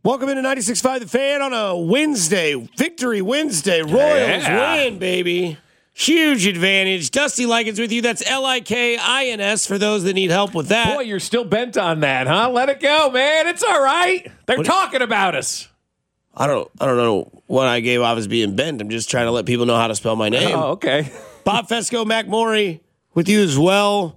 Welcome into 96.5 The Fan on a Wednesday. Victory Wednesday. Royals win, baby. Huge advantage. Dusty Likens with you. That's Likins for those that need help with that. Boy, you're still bent on that, huh? Let it go, man. It's all right. They're talking about us. I don't know what I gave off as being bent. I'm just trying to let people know how to spell my name. Oh, okay. Bob Fesco, Mac Morey with you as well.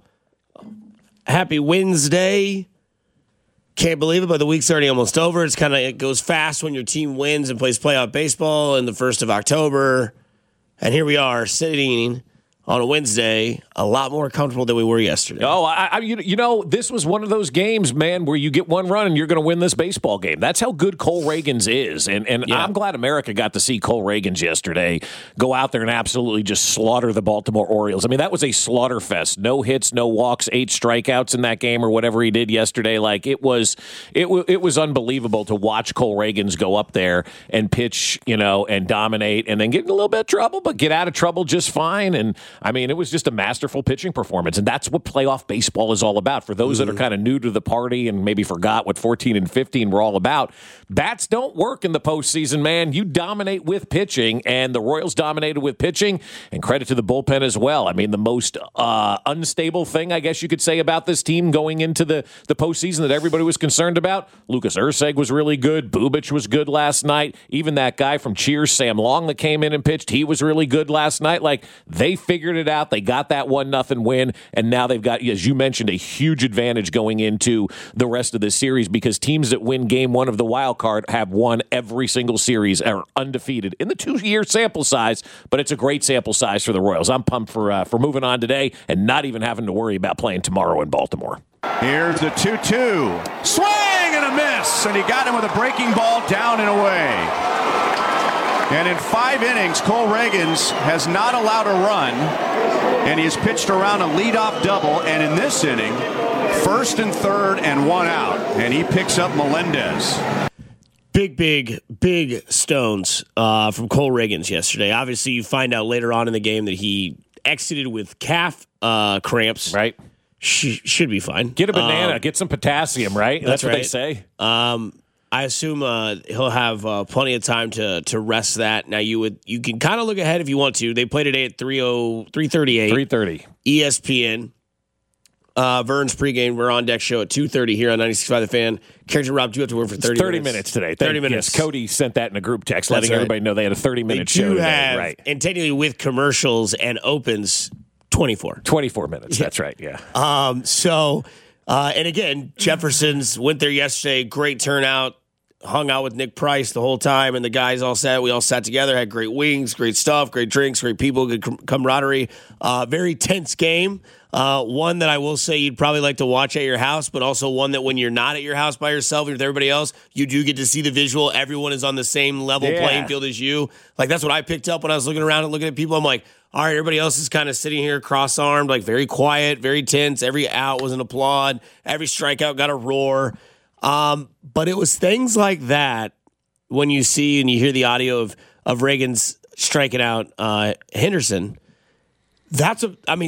Happy Wednesday. Can't believe it, but the week's already almost over. It goes fast when your team wins and plays playoff baseball in the 1st of October. And here we are sitting on a Wednesday, a lot more comfortable than we were yesterday. Oh, this was one of those games, man, where you get one run and you're going to win this baseball game. That's how good Cole Reagans is. And yeah. I'm glad America got to see Cole Reagans yesterday go out there and absolutely just slaughter the Baltimore Orioles. I mean, that was a slaughter fest. No hits, no walks, 8 strikeouts in that game or whatever he did yesterday. Like, it was unbelievable to watch Cole Reagans go up there and pitch, and dominate and then get in a little bit of trouble, but get out of trouble just fine. And I mean, it was just a masterful pitching performance, and that's what playoff baseball is all about. For those that are kind of new to the party and maybe forgot what 14 and 15 were all about, bats don't work in the postseason, man. You dominate with pitching, and the Royals dominated with pitching, and credit to the bullpen as well. I mean, the most unstable thing, I guess you could say, about this team going into the postseason that everybody was concerned about, Lucas Erceg was really good. Bubic was good last night. Even that guy from Cheers, Sam Long, that came in and pitched, he was really good last night. Like, they figured it out. They got that 1-0 win, and now they've got, as you mentioned, a huge advantage going into the rest of this series because teams that win game 1 of the wild card have won every single series, are undefeated in the 2-year sample size, but it's a great sample size for the Royals. I'm pumped for moving on today and not even having to worry about playing tomorrow in Baltimore. Here's the 2-2. Swing and a miss, and he got him with a breaking ball down and away. And in 5 innings, Cole Reagans has not allowed a run, and he has pitched around a leadoff double. And in this inning, 1st and 3rd and 1 out, and he picks up Melendez. Big stones from Cole Reagans yesterday. Obviously, you find out later on in the game that he exited with calf cramps. Right. Should be fine. Get a banana, get some potassium, right? That's what right. they say. I assume he'll have plenty of time to rest that. Now you can kind of look ahead if you want to. They play today at 3:38. 3:30. ESPN. Vern's pregame. We're on deck show at 2:30 here on 96.5 The Fan. Character Rob, do you have to work for 30 minutes today. 30 minutes. Yes, Cody sent that in a group text, letting everybody know they had a 30-minute show today. Right. And technically with commercials and opens, 24. 24 minutes. That's right. Yeah. And again, Jefferson's went there yesterday. Great turnout. Hung out with Nick Price the whole time, and the guys all sat. We all sat together, had great wings, great stuff, great drinks, great people, good camaraderie. Very tense game. One that I will say you'd probably like to watch at your house, but also one that when you're not at your house by yourself and with everybody else, you do get to see the visual. Everyone is on the same level playing field as you. Like, that's what I picked up when I was looking around and looking at people. I'm like, all right, everybody else is kind of sitting here cross-armed, like very quiet, very tense. Every out was an applaud. Every strikeout got a roar. But it was things like that when you see and you hear the audio of Reagans striking out Henderson. That's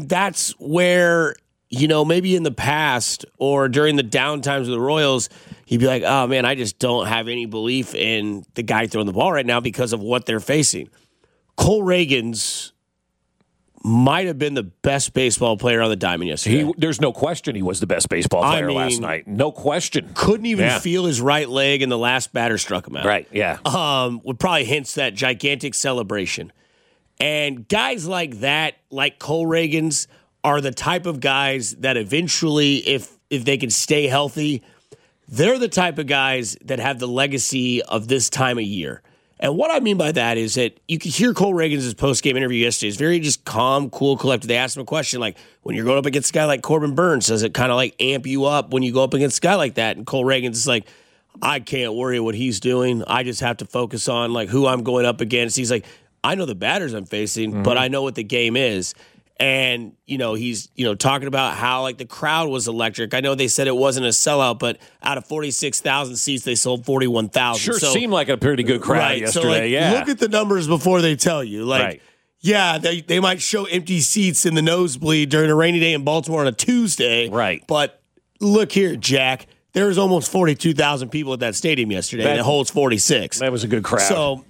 where, maybe in the past or during the down times of the Royals, you'd be like, oh man, I just don't have any belief in the guy throwing the ball right now because of what they're facing. Cole Reagans might have been the best baseball player on the diamond yesterday. There's no question he was the best baseball player last night. No question. Couldn't even feel his right leg, and the last batter struck him out. Right, yeah. Would probably hints that gigantic celebration. And guys like that, like Cole Reagans, are the type of guys that eventually, if they can stay healthy, they're the type of guys that have the legacy of this time of year. And what I mean by that is that you could hear Cole Reagans' post-game interview yesterday. It's very just calm, cool, collected. They asked him a question like, when you're going up against a guy like Corbin Burns, does it kind of like amp you up when you go up against a guy like that? And Cole Reagans is like, I can't worry what he's doing. I just have to focus on like who I'm going up against. He's like, I know the batters I'm facing, but I know what the game is. And, he's, talking about how, like, the crowd was electric. I know they said it wasn't a sellout, but out of 46,000 seats, they sold 41,000. Sure seemed like a pretty good crowd yesterday, Look at the numbers before they tell you. Like, yeah, they might show empty seats in the nosebleed during a rainy day in Baltimore on a Tuesday. Right. But look here, Jack. there was almost 42,000 people at that stadium yesterday, and it holds 46. That was a good crowd. So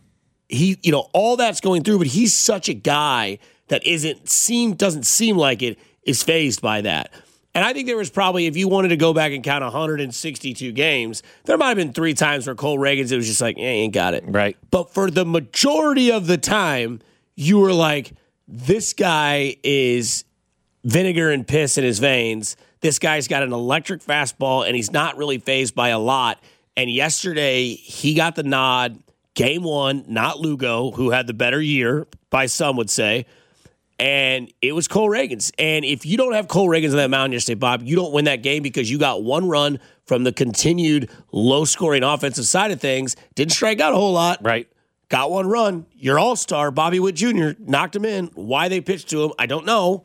all that's going through, but he's such a guy that doesn't seem like it is fazed by that. And I think there was probably, if you wanted to go back and count 162 games, there might have been 3 times where Cole Reagans, it was just like, ain't got it. Right. But for the majority of the time, you were like, this guy is vinegar and piss in his veins. This guy's got an electric fastball, and he's not really fazed by a lot. And yesterday, he got the nod. Game 1, not Lugo, who had the better year, by some would say. And it was Cole Reagans. And if you don't have Cole Reagans on that mound yesterday, Bob, you don't win that game because you got 1 run from the continued low-scoring offensive side of things. Didn't strike out a whole lot. Right. Got 1 run. Your all-star, Bobby Witt Jr., knocked him in. Why they pitched to him, I don't know.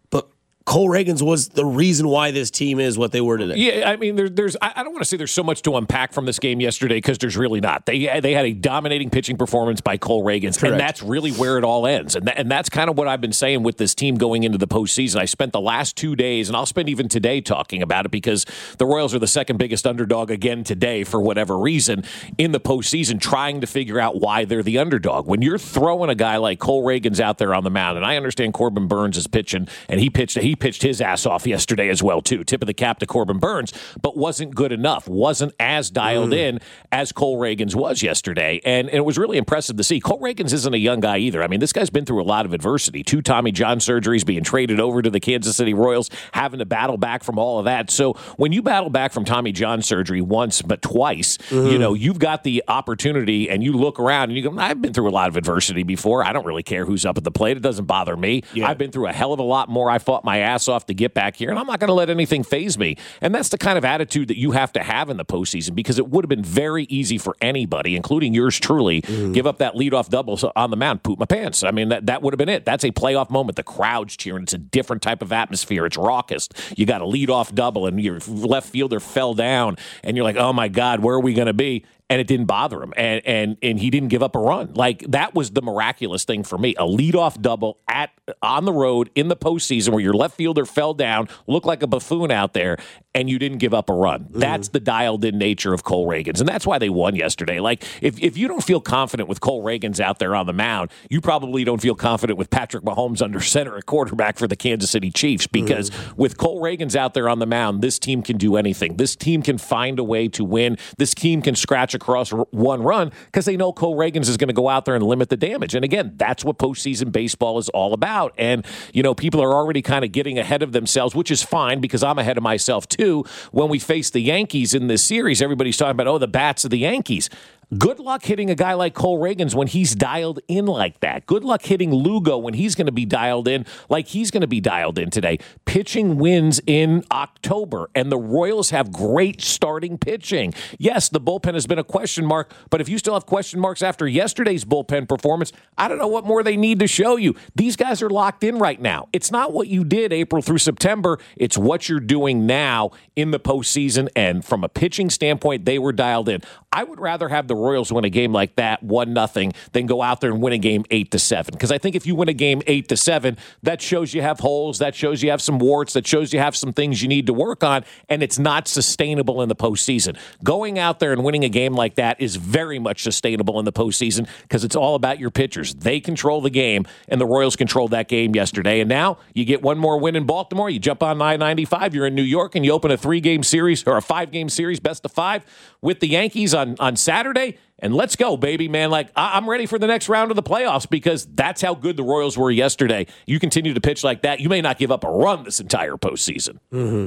Cole Reagans was the reason why this team is what they were today. Yeah, I mean, there's I don't want to say there's so much to unpack from this game yesterday because there's really not. They had a dominating pitching performance by Cole Reagans, Correct. And that's really where it all ends. And that's kind of what I've been saying with this team going into the postseason. I spent the last 2 days, and I'll spend even today talking about it because the Royals are the second biggest underdog again today for whatever reason in the postseason, trying to figure out why they're the underdog. When you're throwing a guy like Cole Reagans out there on the mound, and I understand Corbin Burns is pitching, and he pitched his ass off yesterday as well, too. Tip of the cap to Corbin Burns, but wasn't good enough. Wasn't as dialed in as Cole Reagans was yesterday. And it was really impressive to see. Cole Reagans isn't a young guy either. I mean, this guy's been through a lot of adversity. 2 Tommy John surgeries, being traded over to the Kansas City Royals, having to battle back from all of that. So when you battle back from Tommy John surgery once but twice, you've got the opportunity, and you look around and you go, I've been through a lot of adversity before. I don't really care who's up at the plate. It doesn't bother me. Yeah. I've been through a hell of a lot more. I fought my ass off to get back here, and I'm not going to let anything faze me. And that's the kind of attitude that you have to have in the postseason, because it would have been very easy for anybody, including yours truly, give up that leadoff double on the mound, poop my pants. I mean, that would have been it. That's a playoff moment. The crowd's cheering. It's a different type of atmosphere. It's raucous. You got a leadoff double, and your left fielder fell down, and you're like, oh my God, where are we going to be? And it didn't bother him, and he didn't give up a run. Like, that was the miraculous thing for me. A leadoff double on the road in the postseason where your left fielder fell down, looked like a buffoon out there, and you didn't give up a run. That's the dialed-in nature of Cole Reagans, and that's why they won yesterday. Like, if you don't feel confident with Cole Reagans out there on the mound, you probably don't feel confident with Patrick Mahomes under center at quarterback for the Kansas City Chiefs, because with Cole Reagans out there on the mound, this team can do anything. This team can find a way to win. This team can scratch across 1 run because they know Cole Reagans is going to go out there and limit the damage. And again, that's what postseason baseball is all about. And, people are already kind of getting ahead of themselves, which is fine because I'm ahead of myself too. When we face the Yankees in this series, everybody's talking about, the bats of the Yankees. Good luck hitting a guy like Cole Reagans when he's dialed in like that. Good luck hitting Lugo when he's going to be dialed in like he's going to be dialed in today. Pitching wins in October, and the Royals have great starting pitching. Yes, the bullpen has been a question mark, but if you still have question marks after yesterday's bullpen performance, I don't know what more they need to show you. These guys are locked in right now. It's not what you did April through September. It's what you're doing now in the postseason, and from a pitching standpoint, they were dialed in. I would rather have the Royals win a game like that 1-0 than go out there and win a game 8-7. Because I think if you win a game 8-7, that shows you have holes, that shows you have some warts, that shows you have some things you need to work on, and it's not sustainable in the postseason. Going out there and winning a game like that is very much sustainable in the postseason because it's all about your pitchers. They control the game, and the Royals controlled that game yesterday. And now you get one more win in Baltimore, you jump on I-95, you're in New York, and you open a 3-game series or a 5-game series, best of 5, with the Yankees on Saturday. And let's go, baby, man. Like, I'm ready for the next round of the playoffs because that's how good the Royals were yesterday. You continue to pitch like that, you may not give up a run this entire postseason.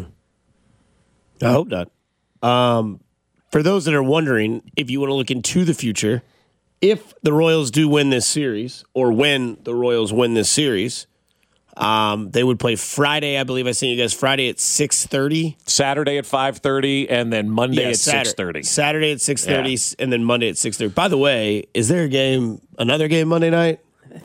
I hope not. For those that are wondering, if you want to look into the future, if the Royals do win this series, or when the Royals win this series, they would play Friday. I believe I sent you guys Friday at 6:30, Saturday at 5:30, and then Monday at 6:30. Saturday at 6:30, and then Monday at 6:30. By the way, is there another game Monday night?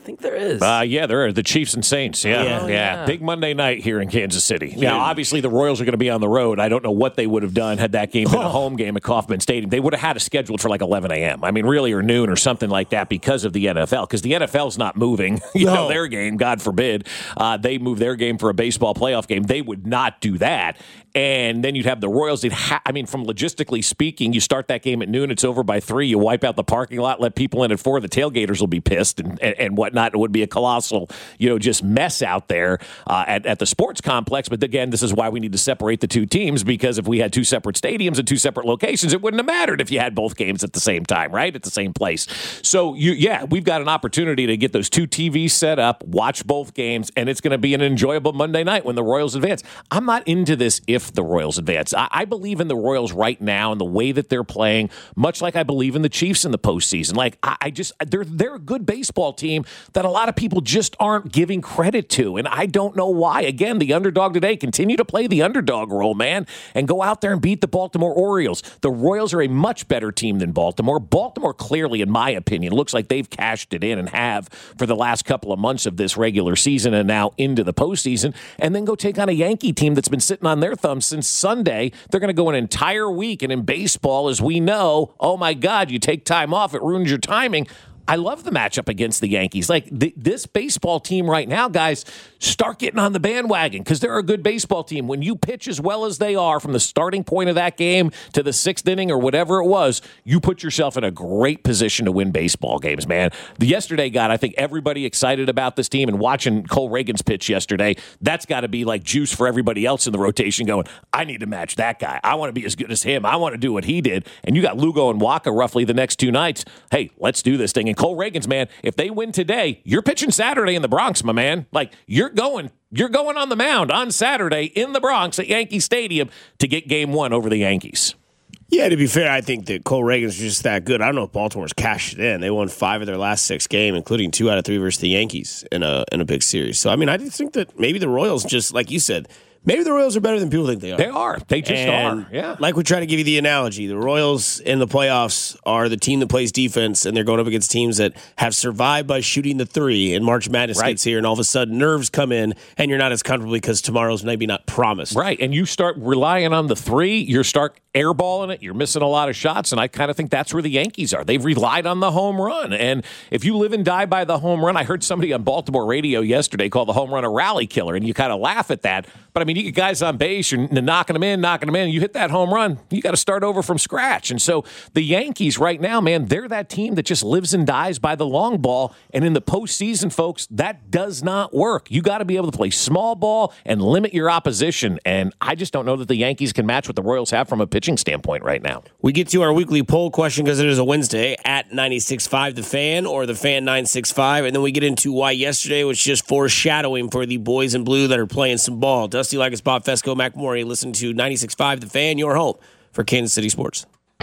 think there is. Yeah, there are the Chiefs and Saints. Yeah. Big Monday night here in Kansas City. Now, obviously, the Royals are going to be on the road. I don't know what they would have done had that game been a home game at Kauffman Stadium. They would have had it scheduled for like 11 a.m. I mean, really, or noon or something like that because of the NFL. Because the NFL's not moving their game, God forbid. They move their game for a baseball playoff game. They would not do that. And then you'd have the Royals. From logistically speaking, you start that game at noon, it's over by 3, you wipe out the parking lot, let people in at 4, the tailgaters will be pissed and whatnot. It would be a colossal, just mess out there at the sports complex. But again, this is why we need to separate the two teams, because if we had two separate stadiums and two separate locations, it wouldn't have mattered if you had both games at the same time, right? At the same place. So, we've got an opportunity to get those two TVs set up, watch both games, and it's going to be an enjoyable Monday night when the Royals advance. I'm not into this if the Royals advance. I believe in the Royals right now and the way that they're playing, much like I believe in the Chiefs in the postseason. Like, they're a good baseball team that a lot of people just aren't giving credit to, and I don't know why. Again, the underdog today, continue to play the underdog role, man, and go out there and beat the Baltimore Orioles. The Royals are a much better team than Baltimore. Baltimore clearly, in my opinion, looks like they've cashed it in and have for the last couple of months of this regular season and now into the postseason, and then go take on a Yankee team that's been sitting on their thumbs since Sunday. They're going to go an entire week, and in baseball, as we know, oh my God, you take time off, it ruins your timing. I love the matchup against the Yankees. Like, this baseball team right now, guys, start getting on the bandwagon because they're a good baseball team. When you pitch as well as they are from the starting point of that game to the 6th inning or whatever it was, you put yourself in a great position to win baseball games, man. Yesterday got, I think, everybody excited about this team, and watching Cole Reagan's pitch yesterday, that's got to be like juice for everybody else in the rotation going, I need to match that guy. I want to be as good as him. I want to do what he did. And you got Lugo and Waka roughly the next 2 nights. Hey, let's do this thing. And Cole Reagan's, man, if they win today, you're pitching Saturday in the Bronx, my man. Like, you're going on the mound on Saturday in the Bronx at Yankee Stadium to get game 1 over the Yankees. Yeah, to be fair, I think that Cole Reagan's just that good. I don't know if Baltimore's cashed it in. They won 5 of their last 6 games, including 2 out of 3 versus the Yankees in a big series. So, I mean, I just think that maybe the Royals, just like you said, maybe the Royals are better than people think they are. They are. They just are. Yeah. Like we try to give you the analogy, the Royals in the playoffs are the team that plays defense, and they're going up against teams that have survived by shooting the 3, and March Madness gets here, and all of a sudden nerves come in, and you're not as comfortable because tomorrow's maybe not promised. Right, and you start relying on the 3, you start airballing it, you're missing a lot of shots, and I kind of think that's where the Yankees are. They've relied on the home run, and if you live and die by the home run, I heard somebody on Baltimore radio yesterday call the home run a rally killer, and you kind of laugh at that, but I mean, you get guys on base, you're knocking them in, you hit that home run, you got to start over from scratch. And so the Yankees right now, man, they're that team that just lives and dies by the long ball. And in the postseason, folks, that does not work. You got to be able to play small ball and limit your opposition. And I just don't know that the Yankees can match what the Royals have from a pitching standpoint right now. We get to our weekly poll question because it is a Wednesday at 96.5 The Fan or The Fan 965. And then we get into why yesterday was just foreshadowing for the boys in blue that are playing some ball. Dusty Likas, Bob Fesco, McMorey, listen to 96.5 The Fan, your home for Kansas City sports.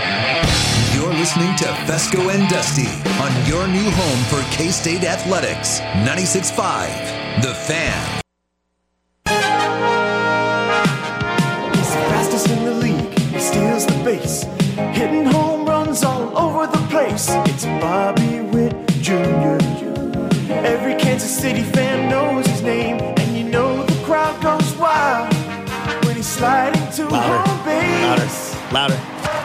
You're listening to Fesco and Dusty on your new home for K-State Athletics. 96.5 The Fan. He's the fastest in the league. He steals the base, hitting home runs all over the place. It's Bobby Witt Jr. Every Kansas City fan knows his name, and you know the crowd goes wild when he's sliding to home base. Louder.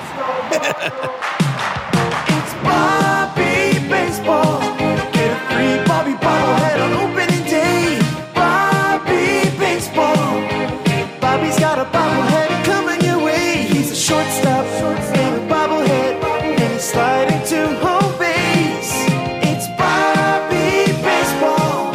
It's Bobby Baseball. Get a free Bobby bobblehead on opening day. Bobby Baseball. Bobby's got a bobblehead coming your way. He's a shortstop and a bobblehead, and he's sliding to home base. It's Bobby Baseball.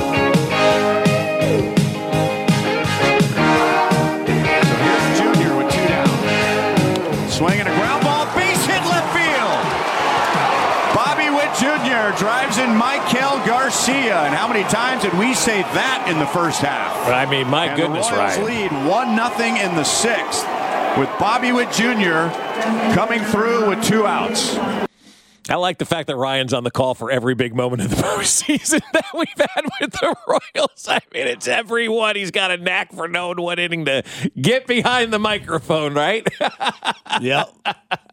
Here's Junior with 2 down. Swinging a ground ball, base hit left field. Bobby Witt Jr. drives in Michael Garcia. And how many times did we say that in the first half? I mean, my goodness, the Royals Ryan. lead 1-0 in the 6th with Bobby Witt Jr. coming through with 2 outs. I like the fact that Ryan's on the call for every big moment of the postseason that we've had with the Royals. I mean, it's every one. He's got a knack for knowing what inning to get behind the microphone, right? Yep.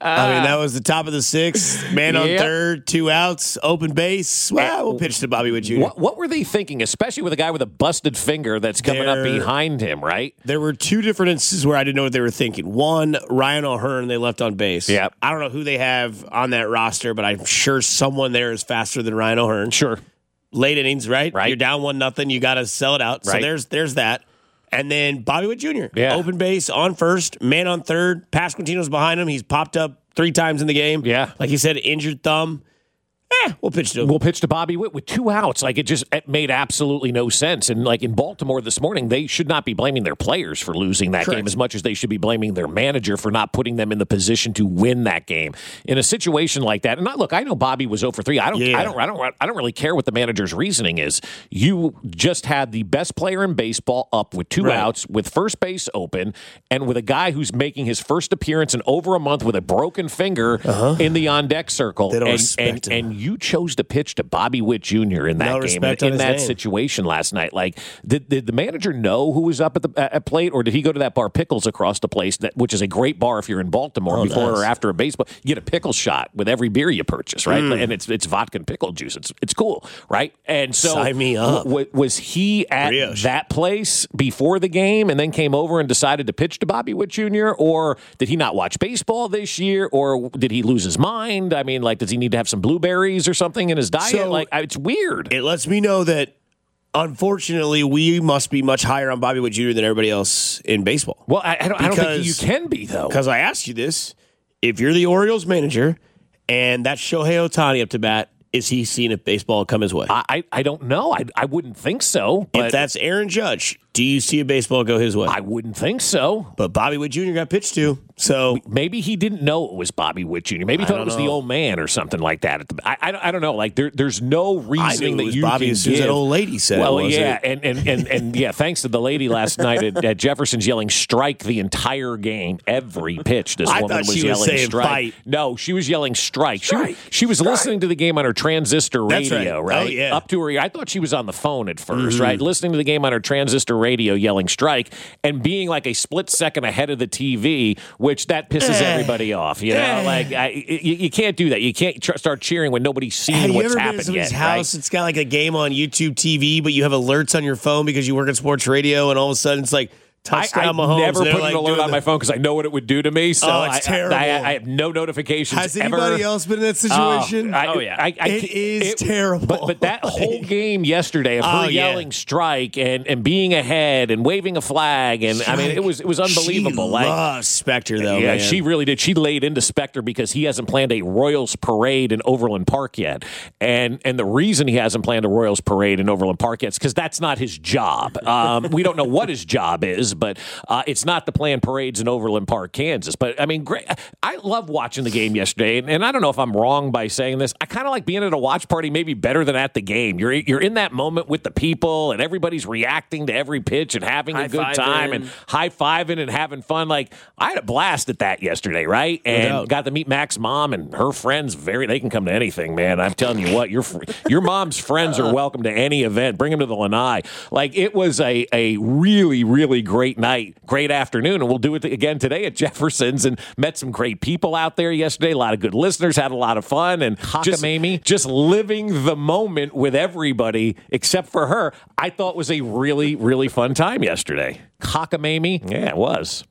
I mean, that was the top of the sixth. Man on third, 2 outs, open base. Well, we'll pitch to Bobby Witt Jr. What were they thinking, especially with a guy with a busted finger that's coming up behind him, right? There were 2 different instances where I didn't know what they were thinking. One, Ryan O'Hearn, they left on base. Yeah. I don't know who they have on that roster, but I'm sure someone there is faster than Ryan O'Hearn. Sure. Late innings, right? Right. You're down 1-0. You got to sell it out. Right. So there's that. And then Bobby Witt Jr. Yeah. Open base on first, man on third. Pasquantino's behind him. He's popped up 3 times in the game. Yeah. Like he said, injured thumb. We'll pitch to him. We'll pitch to Bobby Witt with 2 outs. Like, it made absolutely no sense. And like in Baltimore this morning, they should not be blaming their players for losing that game as much as they should be blaming their manager for not putting them in the position to win that game. In a situation like that, and I know Bobby was 0 for 3. I don't really care what the manager's reasoning is. You just had the best player in baseball up with 2 outs, with first base open, and with a guy who's making his first appearance in over a month with a broken finger in the on deck circle. They don't respect him. And you chose to pitch to Bobby Witt Jr. in that game, in that situation last night. Like, did the manager know who was up at plate, or did he go to that bar Pickles across the place, which is a great bar if you're in Baltimore before or after a baseball? You get a pickle shot with every beer you purchase, right? And it's vodka and pickle juice. It's cool, right? And so, sign me up. Was he at that place before the game and then came over and decided to pitch to Bobby Witt Jr., or did he not watch baseball this year, or did he lose his mind? I mean, like, does he need to have some blueberries or something in his diet? So, It's weird. It lets me know that, unfortunately, we must be much higher on Bobby Witt Jr. than everybody else in baseball. Well, I don't think you can be, though. Because I asked you this. If you're the Orioles manager and that's Shohei Ohtani up to bat, is he seeing if baseball come his way? I don't know. I wouldn't think so. But if that's Aaron Judge, do you see a baseball go his way? I wouldn't think so. But Bobby Witt Jr. got pitched to, so maybe he didn't know it was Bobby Witt Jr. Maybe he thought it was the old man or something like that. I don't know. Like, there's no reasoning that you Bobby can as soon as give. that old lady said. Well, it, yeah, and yeah, thanks to the lady last night at Jefferson's yelling strike the entire game, every pitch. This woman was yelling saying strike. Fight. No, she was yelling strike. She was listening to the game on her transistor radio, right? Oh, yeah. Up to her ear. I thought she was on the phone at first, right? Listening to the game on her transistor radio, yelling strike, and being like a split second ahead of the TV, which that pisses everybody off. You know, like you can't do that. You can't start cheering when nobody's seen what's happened yet. House, right? It's got like a game on YouTube TV, but you have alerts on your phone because you work at sports radio, and all of a sudden it's like touchdown Mahomes. I never put an alert on my phone because I know what it would do to me. So it's terrible. I have no notifications. Has anybody else been in that situation? It is terrible. But that whole game yesterday of her yelling strike and being ahead and waving a flag, and I mean it was unbelievable. She loves Spector though. Yeah, man. she really did. She laid into Spector because he hasn't planned a Royals parade in Overland Park yet, and the reason he hasn't planned a Royals parade in Overland Park yet is because that's not his job. We don't know what his job is. But it's not the planned parades in Overland Park, Kansas. But, I mean, great. I love watching the game yesterday, and I don't know if I'm wrong by saying this. I kind of like being at a watch party maybe better than at the game. You're in that moment with the people, and everybody's reacting to every pitch and having a good time and high-fiving and having fun. Like, I had a blast at that yesterday, right? And got to meet Mac's mom and her friends. They can come to anything, man. I'm telling you what, your mom's friends are welcome to any event. Bring them to the Lanai. Like, it was a really, really great night, great afternoon, and we'll do it again today at Jefferson's, and met some great people out there yesterday. A lot of good listeners, had a lot of fun, and just living the moment with everybody except for her. I thought was a really, really fun time yesterday. Cockamamie? Yeah, it was.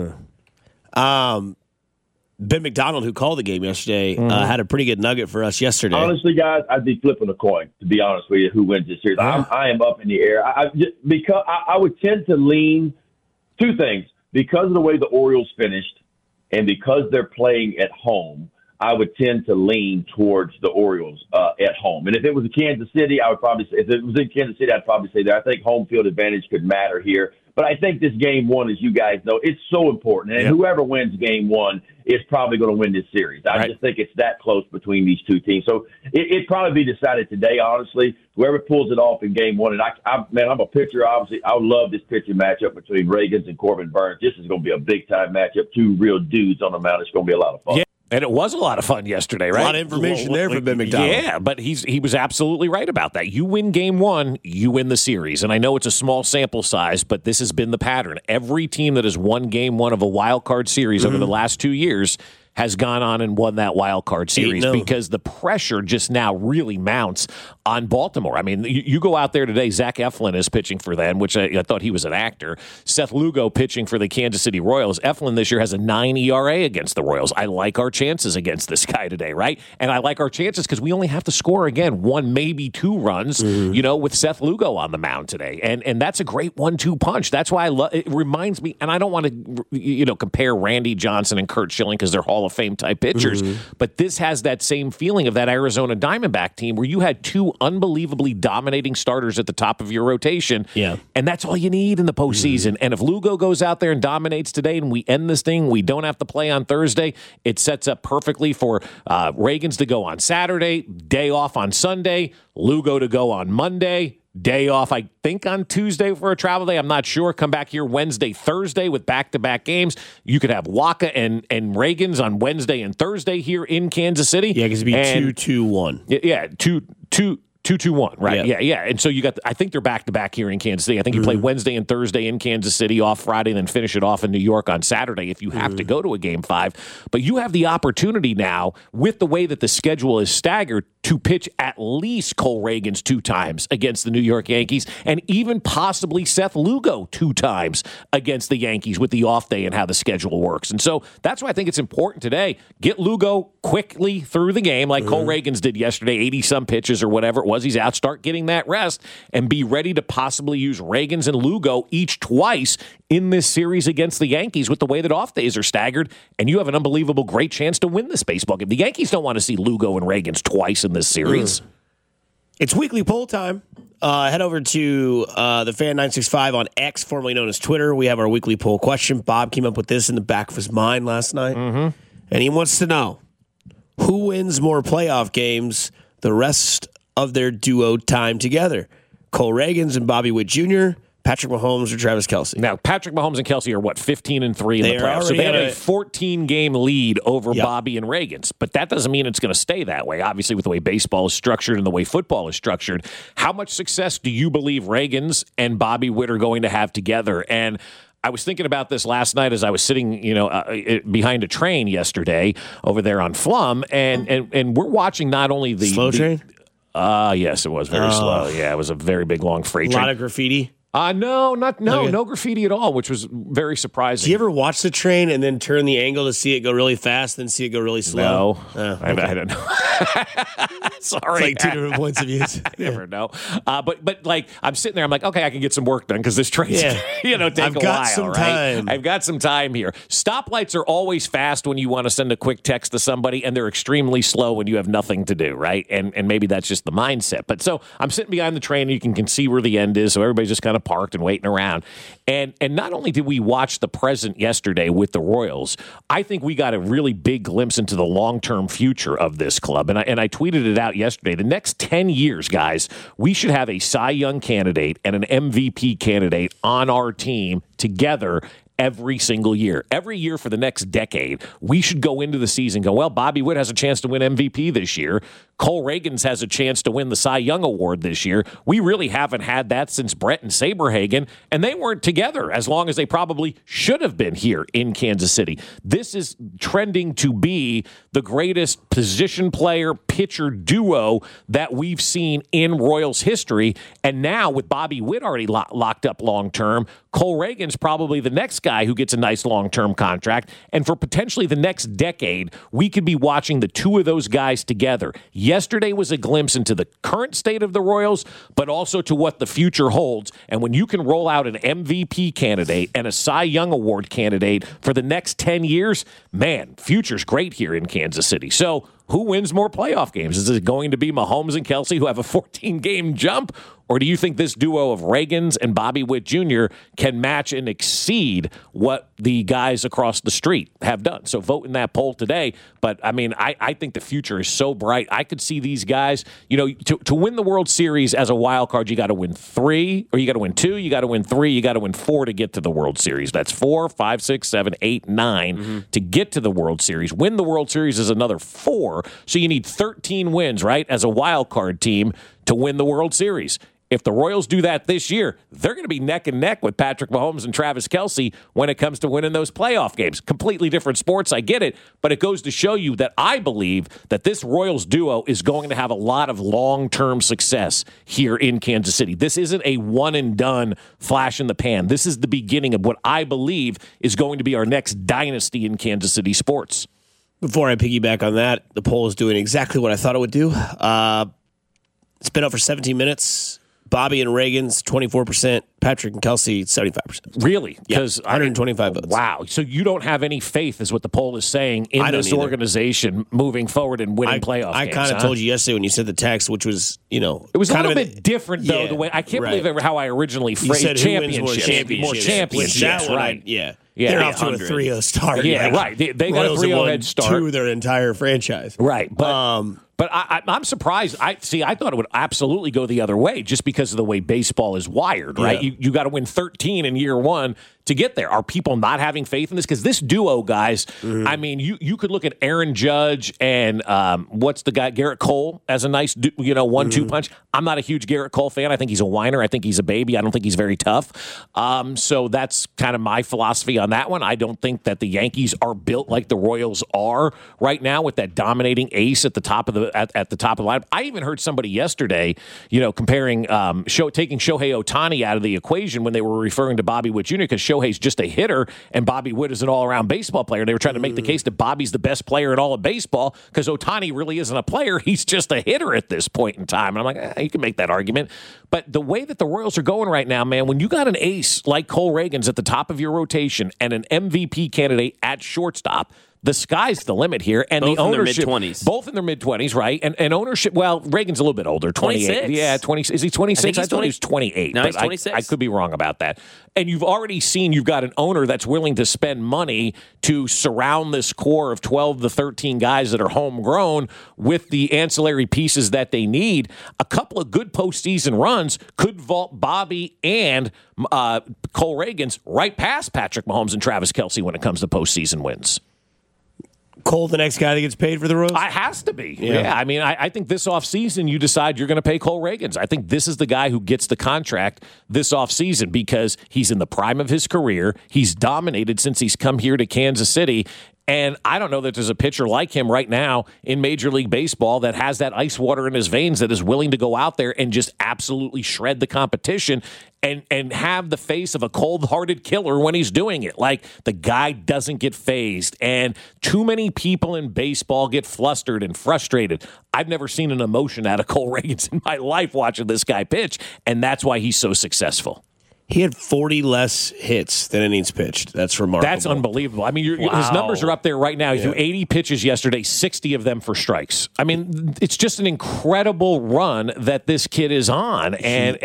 Ben McDonald, who called the game yesterday, had a pretty good nugget for us yesterday. Honestly, guys, I'd be flipping a coin, to be honest with you, who wins this series. I am up in the air. Because I would tend to lean two things. Because of the way the Orioles finished and because they're playing at home, I would tend to lean towards the Orioles at home. And if it was in Kansas City, I would probably say, if it was in Kansas City, I'd probably say that. I think home field advantage could matter here. But I think this game one, as you guys know, it's so important. And whoever wins game one is probably going to win this series. I just think it's that close between these two teams. So it'd probably be decided today, honestly. Whoever pulls it off in game one. And I'm a pitcher, obviously. I would love this pitching matchup between Reagans and Corbin Burns. This is going to be a big-time matchup. Two real dudes on the mound. It's going to be a lot of fun. Yeah. And it was a lot of fun yesterday, right? A lot of information there for Ben McDonald. Yeah, but he was absolutely right about that. You win game one, you win the series. And I know it's a small sample size, but this has been the pattern. Every team that has won game one of a wild card series over the last 2 years has gone on and won that wild card series because the pressure just now really mounts on Baltimore. I mean, you go out there today, Zach Eflin is pitching for them, which I thought he was an actor. Seth Lugo pitching for the Kansas City Royals. Eflin this year has a 9 ERA against the Royals. I like our chances against this guy today, right? And I like our chances because we only have to score, again, 1, maybe 2 runs, with Seth Lugo on the mound today. And that's a great 1-2 punch. That's why it reminds me, and I don't want to, compare Randy Johnson and Curt Schilling because they're Hall of Fame type pitchers, but this has that same feeling of that Arizona Diamondback team where you had 2 unbelievably dominating starters at the top of your rotation, and that's all you need in the postseason. And if Lugo goes out there and dominates today and we end this thing, we don't have to play on Thursday, it sets up perfectly for Ragans to go on Saturday, day off on Sunday, Lugo to go on Monday, day off, I think, on Tuesday for a travel day. I'm not sure. Come back here Wednesday, Thursday with back-to-back games. You could have Waka and Ragans on Wednesday and Thursday here in Kansas City. Yeah, because it'd be 2-2-1. Yeah, 2-2-1, right? Yeah. And so you got, I think they're back-to-back here in Kansas City. I think you play Wednesday and Thursday in Kansas City, off Friday, and then finish it off in New York on Saturday if you have to go to a Game 5. But you have the opportunity now, with the way that the schedule is staggered, to pitch at least Cole Ragans 2 times against the New York Yankees, and even possibly Seth Lugo 2 times against the Yankees with the off day and how the schedule works. And so that's why I think it's important today. Get Lugo quickly through the game like Cole Ragans did yesterday, 80-some pitches or whatever it was. He's out. Start getting that rest and be ready to possibly use Ragans and Lugo each twice in this series against the Yankees with the way that off days are staggered, and you have an unbelievable great chance to win this baseball game. The Yankees don't want to see Lugo and Ragans twice in this series. It's weekly poll time. Head over to the Fan 965 on X, formerly known as Twitter. We have our weekly poll question. Bob came up with this in the back of his mind last night, and he wants to know who wins more playoff games the rest of their duo time together. Cole Ragans and Bobby Witt Jr., Patrick Mahomes or Travis Kelce. Now, Patrick Mahomes and Kelce are, 15-3 in the playoffs? So they have a 14-game lead over Bobby and Ragans. But that doesn't mean it's going to stay that way. Obviously, with the way baseball is structured and the way football is structured, how much success do you believe Ragans and Bobby Witt are going to have together? And I was thinking about this last night as I was sitting, behind a train yesterday over there on Flum, and we're watching not only the slow train. Yes, it was very slow. Yeah, it was a very big, long freight train. A lot of graffiti. No graffiti at all, which was very surprising. Do you ever watch the train and then turn the angle to see it go really fast, then see it go really slow? No, I don't know. Sorry, it's like 2 different points of view. I never know. But like I'm sitting there, I'm like, okay, I can get some work done because this train's take I've a got while. Some right? time. I've got some time here. Stoplights are always fast when you want to send a quick text to somebody, and they're extremely slow when you have nothing to do, right? And maybe that's just the mindset. But so I'm sitting behind the train, and you can see where the end is, so everybody's just kind of parked and waiting around. And not only did we watch the present yesterday with the Royals, I think we got a really big glimpse into the long-term future of this club. And I tweeted it out yesterday. The next 10 years, guys, we should have a Cy Young candidate and an MVP candidate on our team together every single year. Every year for the next decade, we should go into the season go, well, Bobby Witt has a chance to win MVP this year. Cole Ragans has a chance to win the Cy Young Award this year. We really haven't had that since Brett and Saberhagen, and they weren't together as long as they probably should have been here in Kansas City. This is trending to be the greatest position player pitcher duo that we've seen in Royals history. And now with Bobby Witt already locked up long-term, Cole Ragans probably the next guy who gets a nice long-term contract. And for potentially the next decade, we could be watching the two of those guys together. Yesterday was a glimpse into the current state of the Royals, but also to what the future holds. And when you can roll out an MVP candidate and a Cy Young Award candidate for the next 10 years, man, future's great here in Kansas City. So who wins more playoff games? Is it going to be Mahomes and Kelce who have a 14-game jump? Or do you think this duo of Ragans and Bobby Witt Jr. can match and exceed what the guys across the street have done? So vote in that poll today. But, I mean, I think the future is so bright. I could see these guys, to win the World Series as a wild card, you got to win 3, or you got to win 2, you got to win 3, you got to win 4 to get to the World Series. That's 4, 5, 6, 7, 8, 9 to get to the World Series. Win the World Series is another 4. So you need 13 wins, right, as a wild card team to win the World Series. If the Royals do that this year, they're going to be neck and neck with Patrick Mahomes and Travis Kelce when it comes to winning those playoff games. Completely different sports, I get it, but it goes to show you that I believe that this Royals duo is going to have a lot of long-term success here in Kansas City. This isn't a one-and-done flash in the pan. This is the beginning of what I believe is going to be our next dynasty in Kansas City sports. Before I piggyback on that, the poll is doing exactly what I thought it would do. It's been up for 17 minutes. Bobby and Reagan's 24%, Patrick and Kelce 75%. Really? Because 125 votes. Wow. So you don't have any faith, is what the poll is saying, in this organization moving forward and winning playoff games. I kind of told you yesterday when you said the text, which was, it was a little bit different, though, the way I can't believe how I originally phrased it. Championships. More championships, right. Yeah. They're off to a 3-0 start. Yeah, right. They got a 3-0 head start. To their entire franchise. Right. But I'm surprised. I thought it would absolutely go the other way just because of the way baseball is wired, right? Yeah. You got to win 13 in year one to get there. Are people not having faith in this? Because this duo, guys, I mean, you could look at Aaron Judge and what's the guy, Garrett Cole, as a nice, 1-2 punch. I'm not a huge Garrett Cole fan. I think he's a whiner. I think he's a baby. I don't think he's very tough. So that's kind of my philosophy on that one. I don't think that the Yankees are built like the Royals are right now with that dominating ace at the top of the at the top of the lineup. I even heard somebody yesterday, comparing taking Shohei Ohtani out of the equation when they were referring to Bobby Witt Jr. because Shohei's just a hitter and Bobby Witt is an all-around baseball player. They were trying to make the case that Bobby's the best player in all of baseball because Ohtani really isn't a player. He's just a hitter at this point in time. And I'm like, you can make that argument. But the way that the Royals are going right now, man, when you got an ace like Cole Reagans at the top of your rotation and an MVP candidate at shortstop, the sky's the limit here, and both the ownership, in their mid-20s. Both in their mid-20s, right? And ownership. Well, Reagan's a little bit older, 28. 26. Yeah, 20. Is he 26? I thought he was 28. No, but he's 26. I could be wrong about that. And you've already seen you've got an owner that's willing to spend money to surround this core of 12 to 13 guys that are homegrown with the ancillary pieces that they need. A couple of good postseason runs could vault Bobby and Cole Reagans right past Patrick Mahomes and Travis Kelce when it comes to postseason wins. Cole, the next guy that gets paid for the Royals? It has to be. Yeah. I mean, I think this offseason you decide you're going to pay Cole Reagans. I think this is the guy who gets the contract this offseason because he's in the prime of his career. He's dominated since he's come here to Kansas City. And I don't know that there's a pitcher like him right now in Major League Baseball that has that ice water in his veins that is willing to go out there and just absolutely shred the competition and have the face of a cold-hearted killer when he's doing it. Like, the guy doesn't get fazed. And too many people in baseball get flustered and frustrated. I've never seen an emotion out of Cole Reagans in my life watching this guy pitch, and that's why he's so successful. He had 40 less hits than innings pitched. That's remarkable. That's unbelievable. I mean, his numbers are up there right now. He threw 80 pitches yesterday, 60 of them for strikes. I mean, it's just an incredible run that this kid is on. And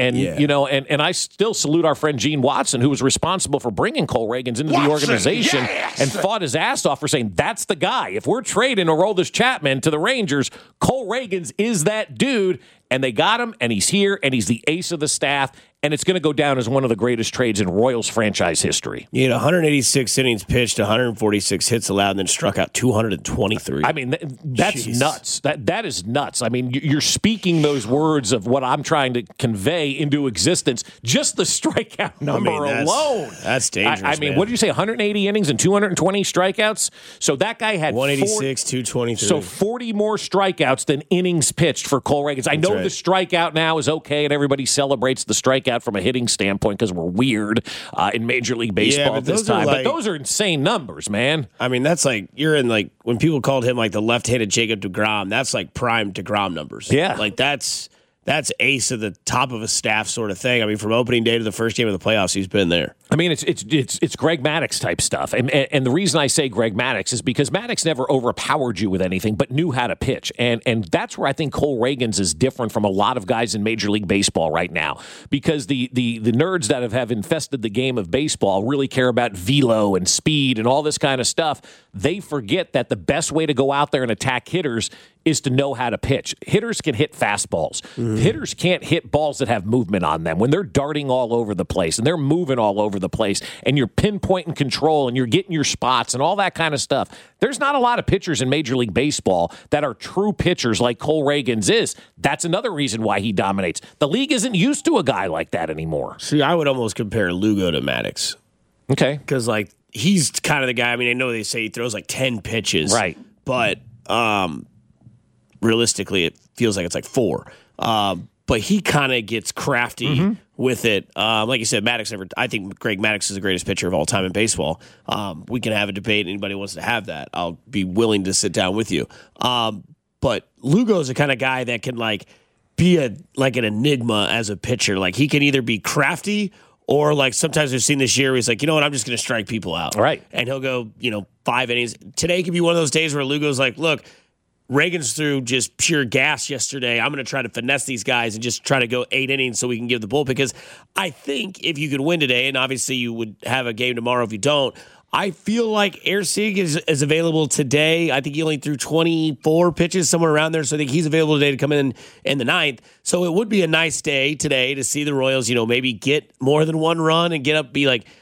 I still salute our friend Gene Watson, who was responsible for bringing Cole Reagans into the organization and fought his ass off for saying, that's the guy. If we're trading Aroldis Chapman to the Rangers, Cole Reagans is that dude. And they got him, and he's here, and he's the ace of the staff, and it's going to go down as one of the greatest trades in Royals franchise history. He had 186 innings pitched, 146 hits allowed, and then struck out 223. I mean, that's nuts. That is nuts. I mean, you're speaking those words of what I'm trying to convey into existence. Just the strikeout number alone. That's dangerous, I mean, man. what did you say, 180 innings and 220 strikeouts? So that guy had 186, 223. So 40 more strikeouts than innings pitched for Cole Reagans. I know the strikeout now is okay, and everybody celebrates the strikeout from a hitting standpoint because we're weird in Major League Baseball at this time. But those are insane numbers, man. I mean, that's like, you're in like, when people called him like the left-handed Jacob deGrom, that's like prime deGrom numbers. Yeah. Like that's ace at the top of a staff sort of thing. I mean, from opening day to the first game of the playoffs, he's been there. I mean, it's Greg Maddux type stuff. And the reason I say Greg Maddux is because Maddux never overpowered you with anything, but knew how to pitch. And that's where I think Cole Reagans is different from a lot of guys in Major League Baseball right now. Because the nerds that have infested the game of baseball really care about velo and speed and all this kind of stuff. They forget that the best way to go out there and attack hitters is to know how to pitch. Hitters can hit fastballs. Hitters can't hit balls that have movement on them. When they're darting all over the place and they're moving all over the place and you're pinpointing control and you're getting your spots and all that kind of stuff, there's not a lot of pitchers in Major League Baseball that are true pitchers like Cole Ragans is. That's another reason why he dominates. The league isn't used to a guy like that anymore. See, I would almost compare Lugo to Maddox. Okay. Because, like, he's kind of the guy. I mean, I know they say he throws like 10 pitches. Right. But realistically, it feels like it's like 4. But he kind of gets crafty with it. Like you said, I think Greg Maddux is the greatest pitcher of all time in baseball. We can have a debate. Anybody wants to have that, I'll be willing to sit down with you. But Lugo's the kind of guy that can like be an enigma as a pitcher. Like he can either be crafty or like sometimes we've seen this year, he's like, you know what, I'm just going to strike people out. Right. And he'll go, 5 innings. Today could be one of those days where Lugo's like, look, Ragans threw just pure gas yesterday. I'm going to try to finesse these guys and just try to go 8 innings so we can give the bull. Because I think if you could win today, and obviously you would have a game tomorrow if you don't, I feel like Erceg is available today. I think he only threw 24 pitches, somewhere around there. So I think he's available today to come in the 9th. So it would be a nice day today to see the Royals, maybe get more than 1 run and get up, be like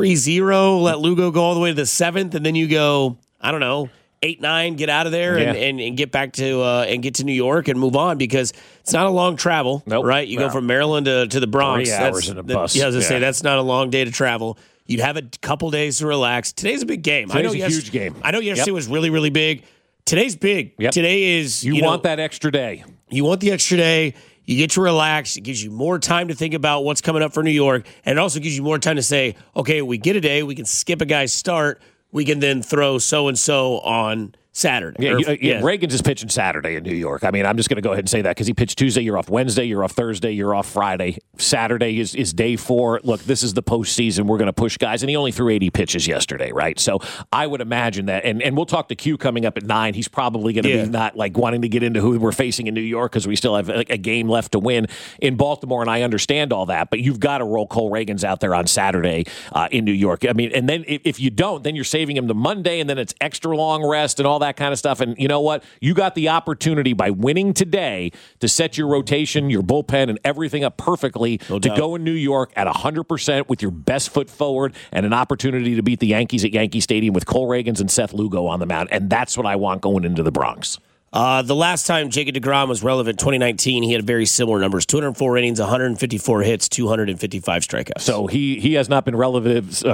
3-0, let Lugo go all the way to the 7th. And then you go, I don't know, 8-9, get out of there and get back to and get to New York and move on because it's not a long travel, right? You go from Maryland to the Bronx. 3 hours in a bus. I was going to say, that's not a long day to travel. You'd have a couple days to relax. Today's a big game. Today's a huge game. I know yesterday was really, really big. Today's big. Yep. Today is... You want that extra day. You want the extra day. You get to relax. It gives you more time to think about what's coming up for New York. And it also gives you more time to say, okay, we get a day. We can skip a guy's start. We can then throw so-and-so on Saturday. Ragans is pitching Saturday in New York. I mean, I'm just going to go ahead and say that because he pitched Tuesday, you're off Wednesday, you're off Thursday, you're off Friday. Saturday is day 4. Look, this is the postseason. We're going to push guys. And he only threw 80 pitches yesterday, right? So I would imagine that. And we'll talk to Q coming up at 9. He's probably going to be not like wanting to get into who we're facing in New York because we still have a game left to win in Baltimore. And I understand all that. But you've got to roll Cole Ragans out there on Saturday in New York. I mean, and then if you don't, then you're saving him to Monday and then it's extra long rest and all that kind of stuff. And you know what? You got the opportunity by winning today to set your rotation, your bullpen, and everything up perfectly to go in New York at 100% with your best foot forward and an opportunity to beat the Yankees at Yankee Stadium with Cole Ragans and Seth Lugo on the mound. And that's what I want going into the Bronx. The last time Jacob deGrom was relevant, 2019, he had very similar numbers: 204 innings, 154 hits, 255 strikeouts. So he has not been relevant since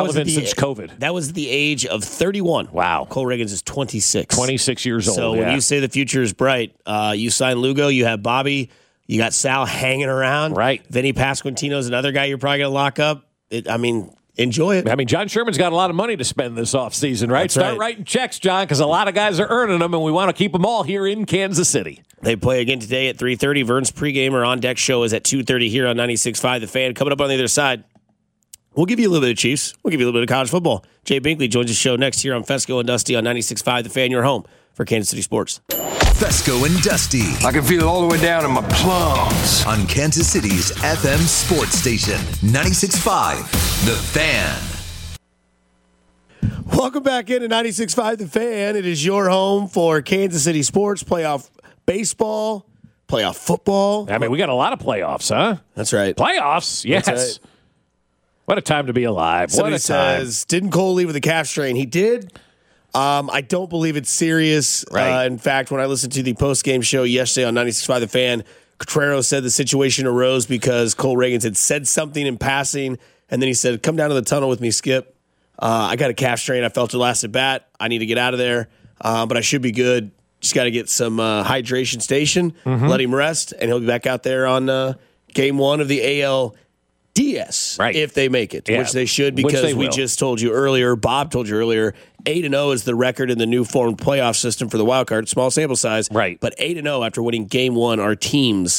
COVID. That was the age of 31. Wow. Cole Ragans is 26. 26 years old. So when you say the future is bright, you sign Lugo, you have Bobby, you got Sal hanging around. Right. Vinny Pasquantino's another guy you're probably going to lock up. Enjoy it. I mean, John Sherman's got a lot of money to spend this offseason, right? That's Start writing checks, John, because a lot of guys are earning them, and we want to keep them all here in Kansas City. They play again today at 3:30. Vern's pregame or on-deck show is at 2:30 here on 96.5 The Fan. Coming up on the other side, we'll give you a little bit of Chiefs. We'll give you a little bit of college football. Jay Binkley joins the show next here on Fesco and Dusty on 96.5 The Fan, your home for Kansas City sports. Fesco and Dusty. I can feel it all the way down in my plums. On Kansas City's FM sports station, 96.5 The Fan. Welcome back into 96.5 The Fan. It is your home for Kansas City sports, playoff baseball, playoff football. I mean, we got a lot of playoffs, huh? That's right. Playoffs? Yes. That's right. What a time to be alive. Somebody what a time. says, didn't Cole leave with a calf strain? He did. I don't believe it's serious. Right. In fact, when I listened to the post-game show yesterday on 96.5 The Fan, Contreras said the situation arose because Cole Ragans had said something in passing, and then he said, come down to the tunnel with me, Skip. I got a calf strain. I felt it last at bat. I need to get out of there, but I should be good. Just got to get some hydration station, let him rest, and he'll be back out there on game 1 of the ALDS, right, if they make it, which they should, because we just told you earlier, Bob told you earlier, 8-0 is the record in the new formed playoff system for the wild card. Small sample size, right? But 8-0 after winning game 1 are teams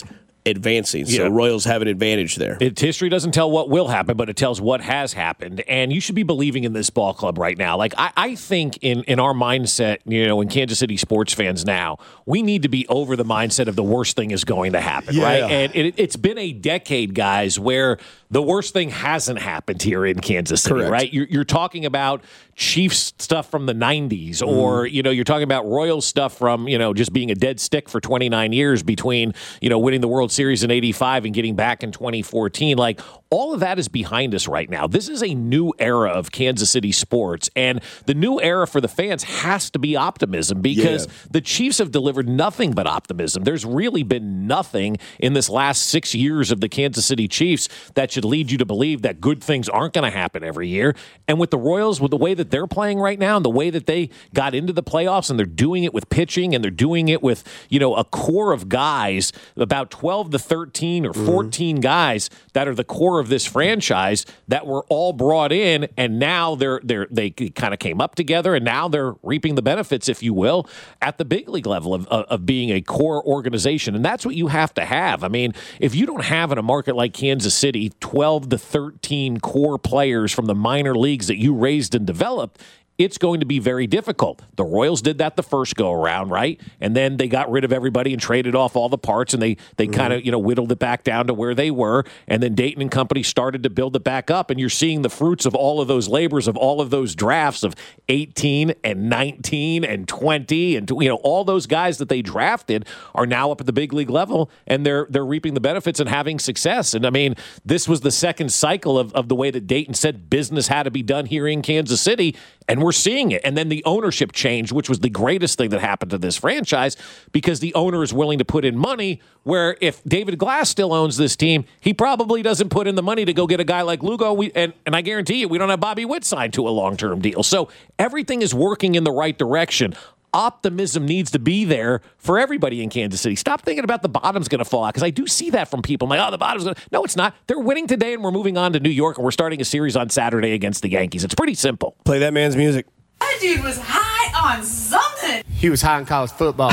advancing. So Royals have an advantage there. History doesn't tell what will happen, but it tells what has happened. And you should be believing in this ball club right now. Like, I think in our mindset, in Kansas City sports fans now, we need to be over the mindset of the worst thing is going to happen, right? And it's been a decade, guys, where the worst thing hasn't happened here in Kansas City, right? You're talking about Chiefs stuff from the 90s, or, you're talking about Royals stuff from, just being a dead stick for 29 years between, winning the World Series in 85 and getting back in 2014. Like, all of that is behind us right now. This is a new era of Kansas City sports, and the new era for the fans has to be optimism, because the Chiefs have delivered nothing but optimism. There's really been nothing in this last 6 years of the Kansas City Chiefs that should lead you to believe that good things aren't going to happen every year. And with the Royals, with the way that they're playing right now and the way that they got into the playoffs, and they're doing it with pitching, and they're doing it with, a core of guys, about 12 to 13 or 14 guys that are the core of this franchise that were all brought in, and now they kind of came up together, and now they're reaping the benefits, if you will, at the big league level of being a core organization. And that's what you have to have. I mean, if you don't have in a market like Kansas City 12 to 13 core players from the minor leagues that you raised and developed, it's going to be very difficult. The Royals did that the first go-around, right? And then they got rid of everybody and traded off all the parts, and they kind of, whittled it back down to where they were. And then Dayton and company started to build it back up, and you're seeing the fruits of all of those labors, of all of those drafts of 18 and 19 and 20, and all those guys that they drafted are now up at the big league level, and they're reaping the benefits and having success. And I mean, this was the second cycle of the way that Dayton said business had to be done here in Kansas City, and we're seeing it. And then the ownership change, which was the greatest thing that happened to this franchise, because the owner is willing to put in money, where if David Glass still owns this team, he probably doesn't put in the money to go get a guy like Lugo. And I guarantee you, we don't have Bobby Witt signed to a long-term deal. So everything is working in the right direction. Optimism needs to be there for everybody in Kansas City. Stop thinking about the bottom's going to fall out, because I do see that from people. I'm like, the bottom's going to... No, it's not. They're winning today, and we're moving on to New York, and we're starting a series on Saturday against the Yankees. It's pretty simple. Play that man's music. That dude was high on something. He was high on college football.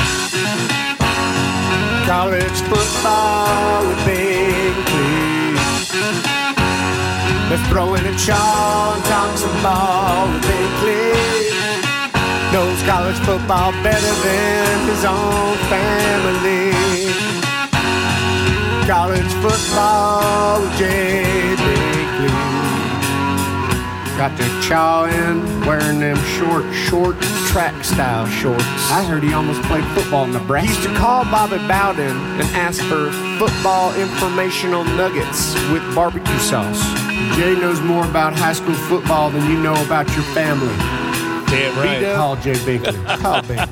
College football with Big Cleve. Let's throw in a chaw and talk some ball with Big Cleve. Knows college football better than his own family. College football with J. Big got their chaw in, wearing them short track style shorts. I heard he almost played football in Nebraska. He used to call Bobby Bowden and ask for football informational nuggets with barbecue sauce. Jay knows more about high school football than you know about your family. Damn right. Call Jay Binkley. Call Bink.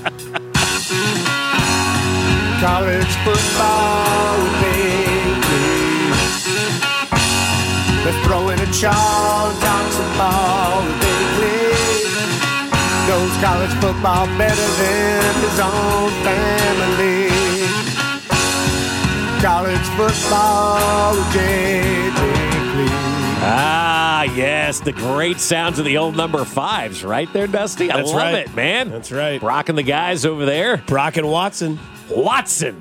College football with Binkley. Let's throw in a chaw and talk some ball with Binkley. Knows college football better than his own family. College football with J. Binkley. Ah, yes, the great sounds of the old number fives right there, Dusty. I love it, man. That's right. Brock and the guys over there. Brock and Watson. Watson,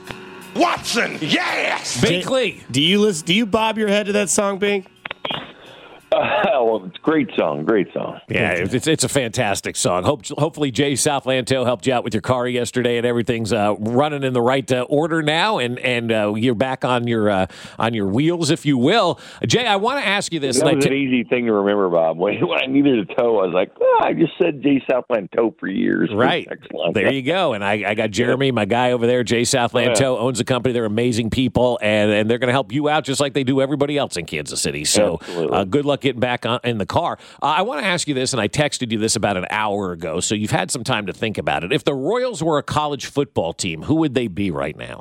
yes! Binkley. Do you bob your head to that song, Bink? Well, it's a great song. Yeah, it's a fantastic song. Hopefully Jay Southland Tow helped you out with your car yesterday, and everything's running in the right order now, and you're back on your wheels, if you will. Jay, I want to ask you this. That was an easy thing to remember, Bob. When I needed a tow, I was like, I just said Jay Southland Tow for years. Right. There you go. And I got Jeremy, my guy over there, Jay Southland Tow, owns a company. They're amazing people, and they're going to help you out just like they do everybody else in Kansas City. So good luck getting back in the car. I want to ask you this, and I texted you this about an hour ago, so you've had some time to think about it. If the Royals were a college football team, who would they be right now?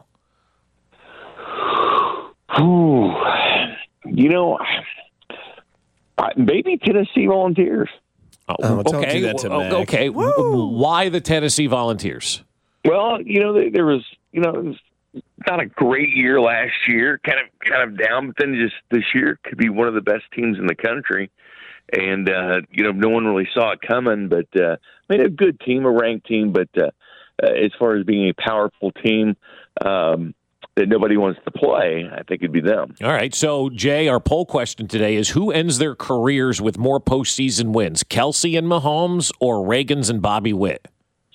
Maybe Tennessee Volunteers. Don't do that to Mac. Okay. Why the Tennessee Volunteers? Well, there was, it was not a great year last year, kind of down, but then just this year could be one of the best teams in the country. And, no one really saw it coming, but made a good team, a ranked team. But as far as being a powerful team, that nobody wants to play, I think it'd be them. All right. So, Jay, our poll question today is who ends their careers with more postseason wins, Kelsey and Mahomes or Reagans and Bobby Witt?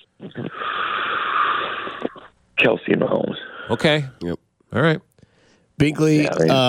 Kelsey and Mahomes. Okay. Yep. All right. Binkley,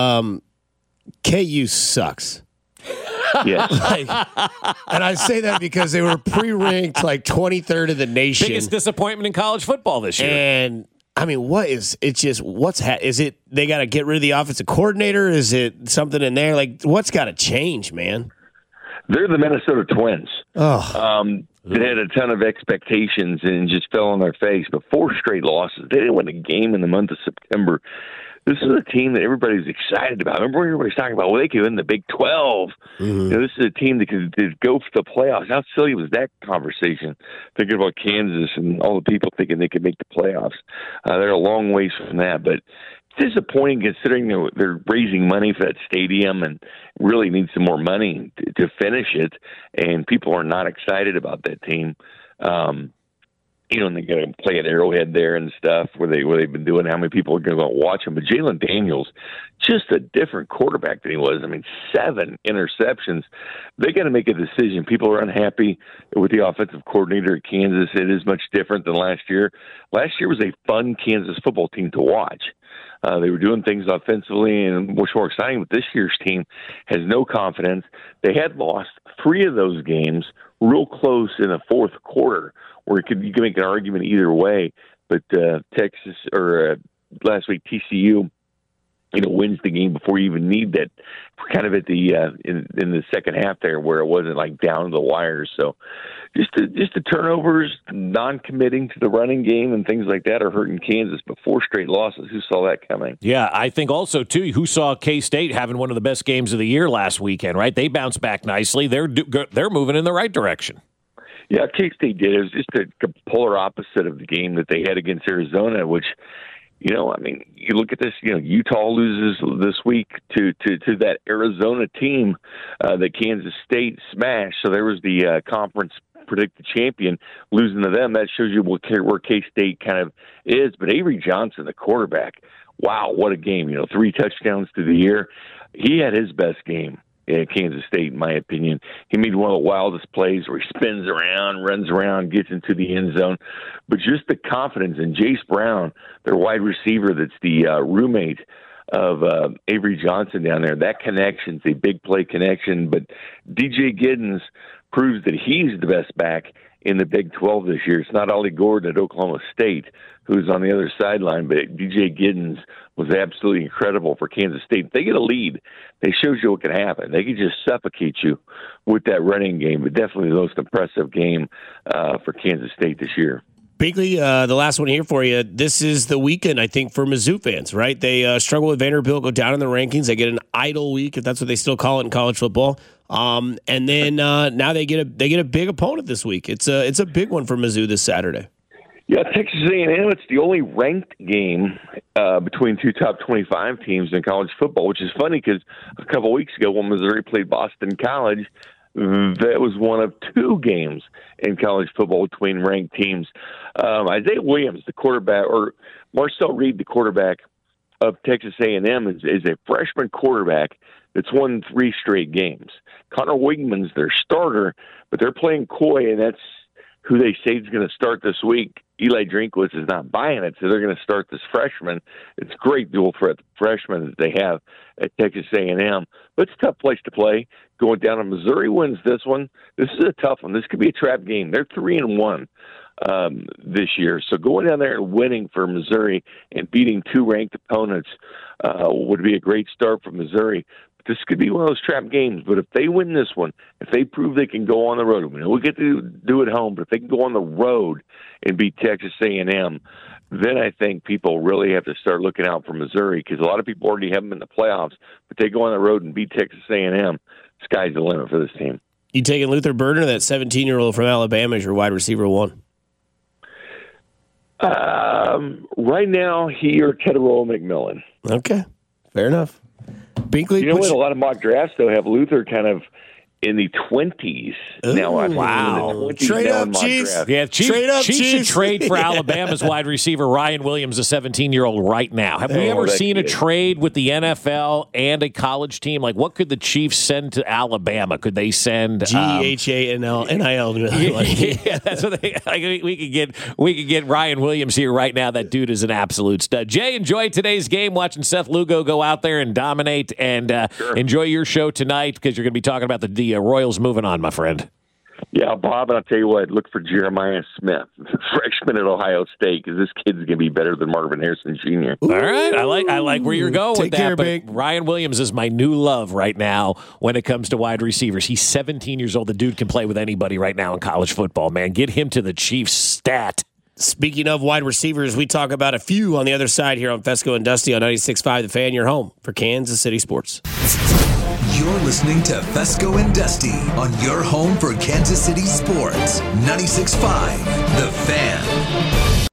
KU sucks. Yeah. And I say that because they were pre-ranked like 23rd in the nation. Biggest disappointment in college football this year. And I mean, is it they got to get rid of the offensive coordinator? Is it something in there? Like, what's got to change, man? They're the Minnesota Twins. Oh. They had a ton of expectations and just fell on their face, but 4 straight losses. They didn't win a game in the month of September. This is a team that everybody's excited about. Remember when everybody's talking about, well, they could win the Big 12. This is a team that could go for the playoffs. How silly was that conversation? Thinking about Kansas and all the people thinking they could make the playoffs. They're a long ways from that, but it's disappointing considering they're raising money for that stadium and really need some more money to finish it, and people are not excited about that team. And they're going to play at Arrowhead there and stuff where they've been doing. How many people are going to go watch them? But Jalen Daniels, just a different quarterback than he was. I mean, 7 interceptions. They got to make a decision. People are unhappy with the offensive coordinator at Kansas. It is much different than last year. Last year was a fun Kansas football team to watch. They were doing things offensively and much more exciting. But this year's team has no confidence. They had lost 3 of those games real close in the fourth quarter, where you can make an argument either way. But Texas or last week TCU, wins the game before you even need that. Kind of at the in the second half there, where it wasn't like down to the wire. So just the turnovers, non-committing to the running game, and things like that are hurting Kansas. But 4 straight losses, who saw that coming? Yeah, I think also too, who saw K-State having one of the best games of the year last weekend? Right, they bounced back nicely. They're moving in the right direction. Yeah, K-State did. It was just a polar opposite of the game that they had against Arizona, which, you look at this, Utah loses this week to that Arizona team that Kansas State smashed. So there was the conference predicted champion losing to them. That shows you where K-State kind of is. But Avery Johnson, the quarterback, wow, what a game. 3 touchdowns through the year. He had his best game at Kansas State, in my opinion. He made one of the wildest plays where he spins around, runs around, gets into the end zone. But just the confidence in Jace Brown, their wide receiver that's the roommate of Avery Johnson down there, that connection's a big play connection. But DJ Giddens proves that he's the best back in the Big 12 this year. It's not Ollie Gordon at Oklahoma State who's on the other sideline, but DJ Giddens was absolutely incredible for Kansas State. If they get a lead, they shows you what can happen. They can just suffocate you with that running game, but definitely the most impressive game for Kansas State this year. Binkley, the last one here for you. This is the weekend, I think, for Mizzou fans, right? They struggle with Vanderbilt, go down in the rankings. They get an idle week, if that's what they still call it in college football. And then now they get a big opponent this week. It's a big one for Mizzou this Saturday. Yeah, Texas A&M, it's the only ranked game between 2 top 25 teams in college football, which is funny because a couple weeks ago when Missouri played Boston College, that was one of 2 games in college football between ranked teams. Isaiah Williams, the quarterback, or Marcel Reed, the quarterback of Texas A&M, is a freshman quarterback that's won 3 straight games. Connor Wigman's their starter, but they're playing coy, and that's who they say is going to start this week. Eli Drinkwitz is not buying it, so they're going to start this freshman. It's a great dual threat freshman that they have at Texas A&M. But it's a tough place to play. Going down to Missouri wins this one. This is a tough one. This could be a trap game. They're 3-1 this year. So going down there and winning for Missouri and beating 2 ranked opponents would be a great start for Missouri. This could be one of those trap games, but if they win this one, if they prove they can go on the road, we get to do it home, but if they can go on the road and beat Texas A&M, then I think people really have to start looking out for Missouri because a lot of people already have them in the playoffs, but they go on the road and beat Texas A&M, sky's the limit for this team. You taking Luther Burden or that 17-year-old from Alabama as your wide receiver 1? Right now, he or Tedero McMillan. Okay, fair enough. Binkley, a lot of mock drafts, though, have Luther kind of in the 20s. Wow. Trade up, Chiefs. Yeah, Chiefs should trade for Alabama's wide receiver, Ryan Williams, a 17-year-old right now. Have we ever seen a trade with the NFL and a college team? Like, what could the Chiefs send to Alabama? Could they send GHANIL? Yeah, that's what they. Like, we could get Ryan Williams here right now. That dude is an absolute stud. Jay, enjoy today's game. Watching Seth Lugo go out there and dominate, and enjoy your show tonight because you're going to be talking about the Royals moving on, my friend. Yeah, Bob, and I'll tell you what, look for Jeremiah Smith, freshman at Ohio State, because this kid's going to be better than Marvin Harrison Jr. All right, I like where you're going with that. But Ryan Williams is my new love right now when it comes to wide receivers. He's 17 years old. The dude can play with anybody right now in college football, man. Get him to the Chiefs stat. Speaking of wide receivers, we talk about a few on the other side here on Fesco and Dusty on 96.5 The Fan, your home for Kansas City sports. You're listening to Fesco and Dusty on your home for Kansas City sports. 96.5 The Fan.